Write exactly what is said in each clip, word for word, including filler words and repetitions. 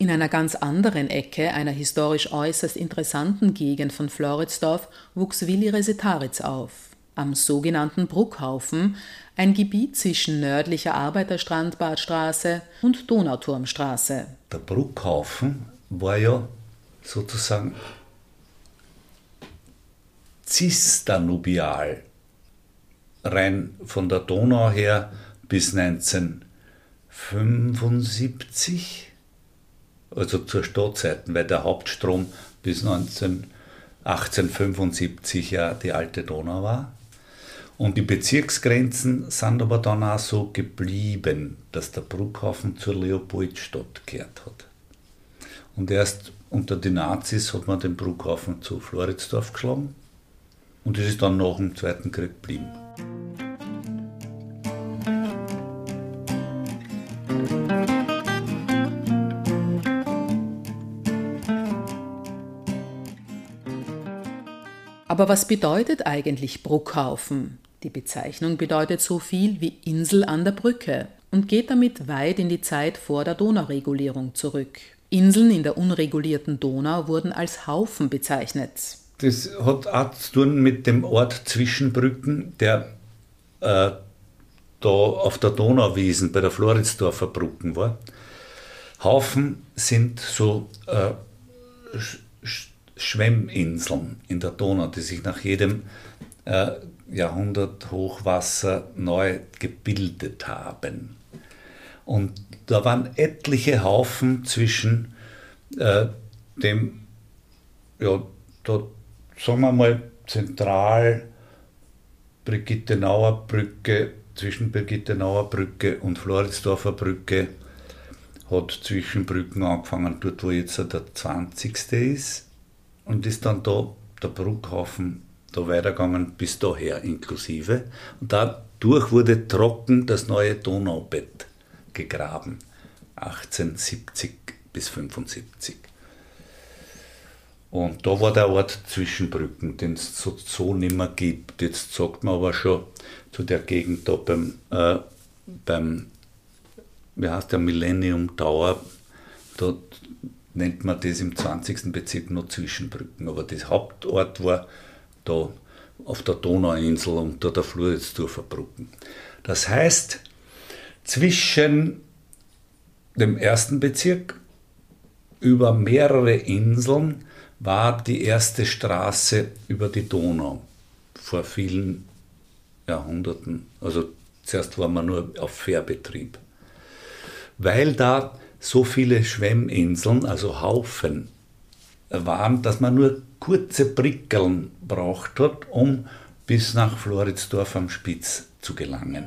In einer ganz anderen Ecke, einer historisch äußerst interessanten Gegend von Floridsdorf, wuchs Willi Resetaritz auf. Am sogenannten Bruckhaufen, ein Gebiet zwischen nördlicher Arbeiterstrand-Badstraße und Donauturmstraße. Der Bruckhaufen war ja sozusagen zisternubial, rein von der Donau her bis neunzehnhundertfünfundsiebzig, also zur Stadtzeiten, weil der Hauptstrom bis achtzehnhundertfünfundsiebzig ja die alte Donau war. Und die Bezirksgrenzen sind aber dann auch so geblieben, dass der Bruckhaufen zur Leopoldstadt gehört hat. Und erst unter den Nazis hat man den Bruckhaufen zu Floridsdorf geschlagen und es ist dann nach dem Zweiten Krieg geblieben. Aber was bedeutet eigentlich Bruckhaufen? Die Bezeichnung bedeutet so viel wie Insel an der Brücke und geht damit weit in die Zeit vor der Donauregulierung zurück. Inseln in der unregulierten Donau wurden als Haufen bezeichnet. Das hat auch zu tun mit dem Ort Zwischenbrücken, der äh, da auf der Donauwiesen bei der Floridsdorfer Brücken war. Haufen sind so äh, Sch- Schwemminseln in der Donau, die sich nach jedem äh, Jahrhundert Hochwasser neu gebildet haben. Und da waren etliche Haufen zwischen äh, dem, ja, da, sagen wir mal, zentral Brigittenauer Brücke, zwischen Brigittenauer Brücke und Floridsdorfer Brücke, hat Zwischenbrücken angefangen, dort wo jetzt der zwanzigste ist, und ist dann da der Bruckhaufen da weitergegangen bis daher inklusive. Und dadurch wurde trocken das neue Donaubett gegraben, achtzehnhundertsiebzig bis fünfundsiebzig. Und da war der Ort Zwischenbrücken, den es so, so nicht mehr gibt. Jetzt sagt man aber schon zu der Gegend da beim, äh, beim wie heißt der, Millennium Tower, da nennt man das im zwanzigsten Bezirk noch Zwischenbrücken. Aber das Hauptort war da auf der Donauinsel unter der Floridsdorfer Brücken. Das heißt, zwischen dem ersten Bezirk über mehrere Inseln war die erste Straße über die Donau vor vielen Jahrhunderten. Also zuerst war man nur auf Fährbetrieb. Weil da so viele Schwemminseln, also Haufen, waren, dass man nur kurze Brickeln braucht hat, um bis nach Floridsdorf am Spitz zu gelangen.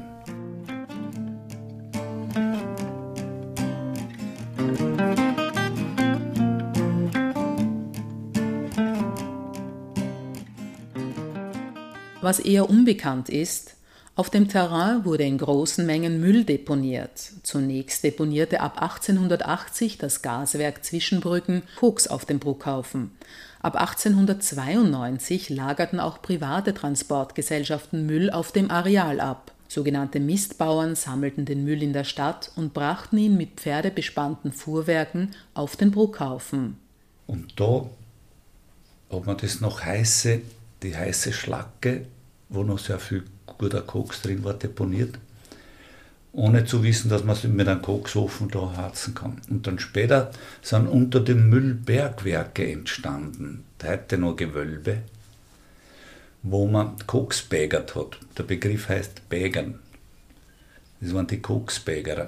Was eher unbekannt ist, auf dem Terrain wurde in großen Mengen Müll deponiert. Zunächst deponierte ab achtzehnhundertachtzig das Gaswerk Zwischenbrücken Koks auf dem Bruckhaufen. Ab achtzehnhundertzweiundneunzig lagerten auch private Transportgesellschaften Müll auf dem Areal ab. Sogenannte Mistbauern sammelten den Müll in der Stadt und brachten ihn mit pferdebespannten Fuhrwerken auf den Bruckhaufen. Und da hat man das noch heiße, die heiße Schlacke, wo noch sehr viel guter Koks drin war, deponiert, ohne zu wissen, dass man es mit einem Koksofen da harzen kann. Und dann später sind unter dem Müll Bergwerke entstanden, heute noch Gewölbe, wo man Koks bägert hat. Der Begriff heißt Bägern. Das waren die Koksbägerer.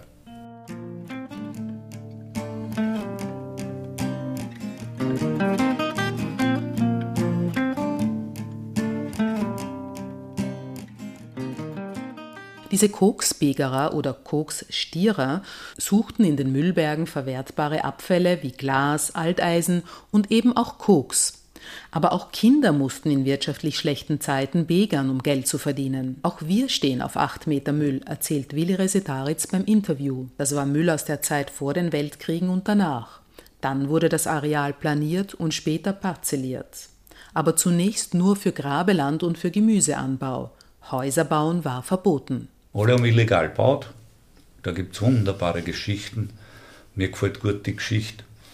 Diese Koksbegerer oder Koksstierer suchten in den Müllbergen verwertbare Abfälle wie Glas, Alteisen und eben auch Koks. Aber auch Kinder mussten in wirtschaftlich schlechten Zeiten begern, um Geld zu verdienen. Auch wir stehen auf acht Meter Müll, erzählt Willi Resetaritz beim Interview. Das war Müll aus der Zeit vor den Weltkriegen und danach. Dann wurde das Areal planiert und später parzelliert. Aber zunächst nur für Grabeland und für Gemüseanbau. Häuser bauen war verboten. Alle haben illegal gebaut. Da gibt es wunderbare Geschichten. Mir gefällt gut die Geschichte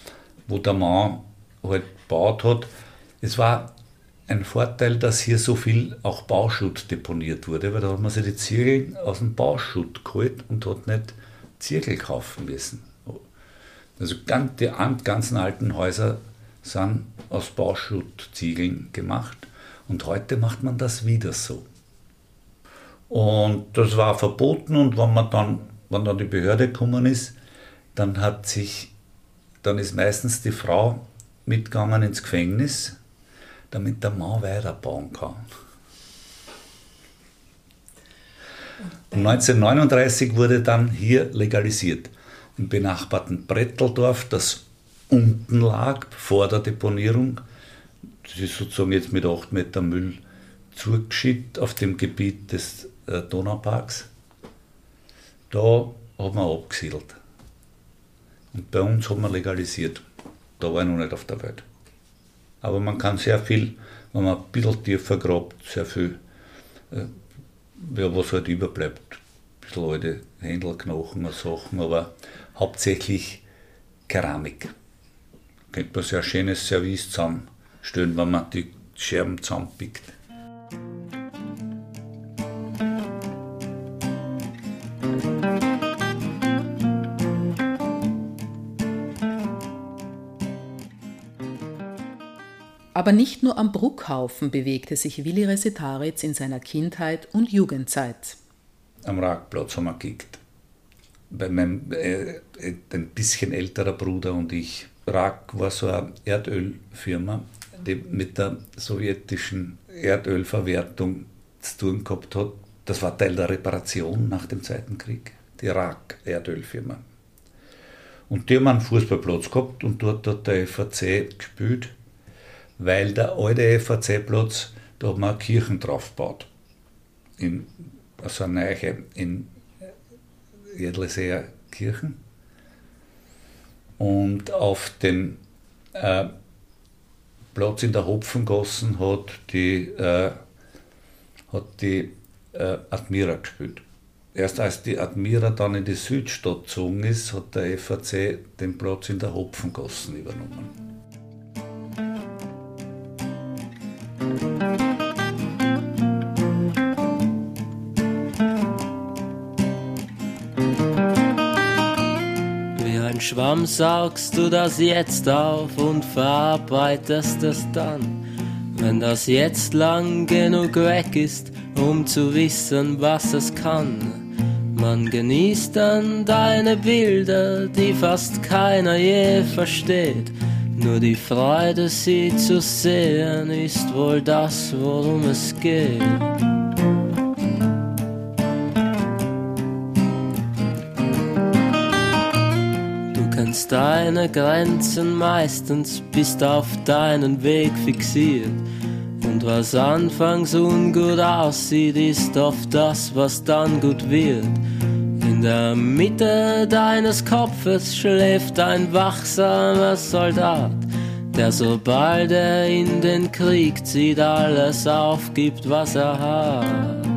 wo der Mann halt gebaut hat. Es war ein Vorteil, dass hier so viel auch Bauschutt deponiert wurde, weil da hat man sich die Ziegel aus dem Bauschutt geholt und hat nicht Ziegel kaufen müssen. Also die ganzen alten Häuser sind aus Bauschuttziegeln gemacht und heute macht man das wieder so. Und das war verboten und wenn man dann, wenn dann die Behörde gekommen ist, dann hat sich, dann ist meistens die Frau mitgegangen ins Gefängnis, damit der Mann weiterbauen kann. Und neunzehnhundertneununddreißig wurde dann hier legalisiert. Im benachbarten Bretteldorf, das unten lag, vor der Deponierung, das ist sozusagen jetzt mit acht Meter Müll zugeschüttet auf dem Gebiet des äh, Donauparks. Da hat man abgesiedelt. Und bei uns hat man legalisiert. Da war ich noch nicht auf der Welt. Aber man kann sehr viel, wenn man ein bisschen tiefer grabt, sehr viel, äh, ja, was halt überbleibt. Ein bisschen alte Händelknochen und Sachen, aber hauptsächlich Keramik. Könnte man sehr ein schönes Service zusammenstellen, wenn man die Scherben zusammenpickt. Aber nicht nur am Bruckhaufen bewegte sich Willi Resetaritz in seiner Kindheit und Jugendzeit. Am Raagplatz haben wir gekickt. Bei meinem äh, ein bisschen älterer Bruder und ich. Raag war so eine Erdölfirma, die mit der sowjetischen Erdölverwertung zu tun gehabt hat. Das war Teil der Reparation nach dem Zweiten Krieg, die Raag-Erdölfirma. Und die haben einen Fußballplatz gehabt und dort hat der F A C gespielt, weil der alte F A C-Platz, da hat man eine Kirche drauf gebaut. In, also eine neue in Jedleseer Kirchen. Und auf dem äh, Platz in der Hopfengassen hat die, äh, hat die äh, Admira gespielt. Erst als die Admira dann in die Südstadt gezogen ist, hat der F A C den Platz in der Hopfengassen übernommen. Wie ein Schwamm saugst du das jetzt auf und verarbeitest es dann, wenn das jetzt lang genug weg ist, um zu wissen, was es kann. Man genießt dann deine Bilder, die fast keiner je versteht. Nur die Freude, sie zu sehen, ist wohl das, worum es geht. Du kennst deine Grenzen meistens, bist auf deinen Weg fixiert. Und was anfangs ungut aussieht, ist oft das, was dann gut wird. In der Mitte deines Kopfes schläft ein wachsamer Soldat, der sobald er in den Krieg zieht, alles aufgibt, was er hat.